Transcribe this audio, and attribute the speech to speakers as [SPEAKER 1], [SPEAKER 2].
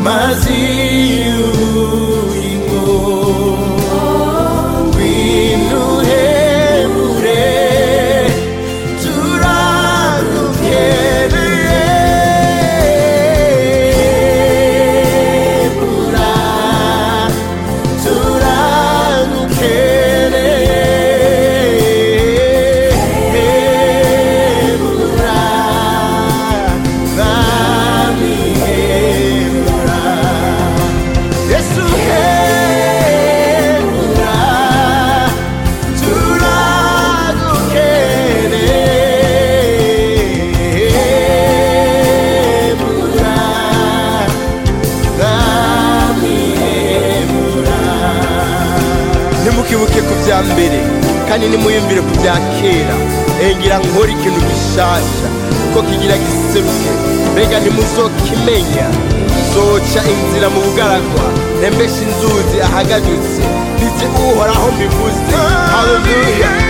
[SPEAKER 1] amazi y'ubugingo winuhebure turagukeneye hebura turagukeneye hebura nami hebura Yesu hebura turagukeneye hebura nami hebura Ntimukibuke ku bya mbere kandi nimuyumvire ku bya kera ngira nkora ikintu gishasha ko kigira giseruke mbega ntimuzokimenya zoca inzira mu bugaragwa nembesha inzuzi ahagadutse ndetse uhoraho mbivuze haleluya